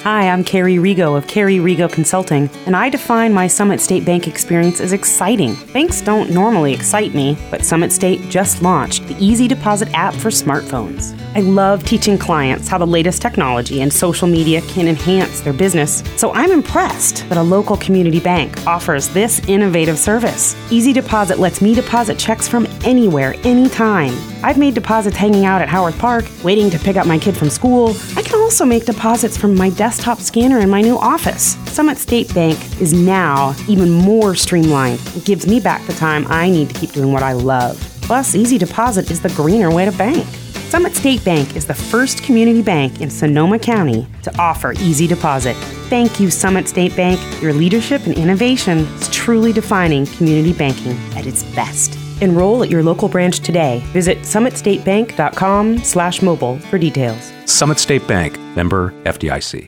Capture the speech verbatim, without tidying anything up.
Hi, I'm Carrie Rigo of Carrie Rigo Consulting, and I define my Summit State Bank experience as exciting. Banks don't normally excite me, but Summit State just launched the Easy Deposit app for smartphones. I love teaching clients how the latest technology and social media can enhance their business, so I'm impressed that a local community bank offers this innovative service. Easy Deposit lets me deposit checks from anywhere, anytime. I've made deposits hanging out at Howard Park, waiting to pick up my kid from school. I can also make deposits from my desktop scanner in my new office. Summit State Bank is now even more streamlined. It gives me back the time I need to keep doing what I love. Plus, Easy Deposit is the greener way to bank. Summit State Bank is the first community bank in Sonoma County to offer Easy Deposit. Thank you, Summit State Bank. Your leadership and innovation is truly defining community banking at its best. Enroll at your local branch today. Visit summitstatebank.com slash mobile for details. Summit State Bank, member F D I C.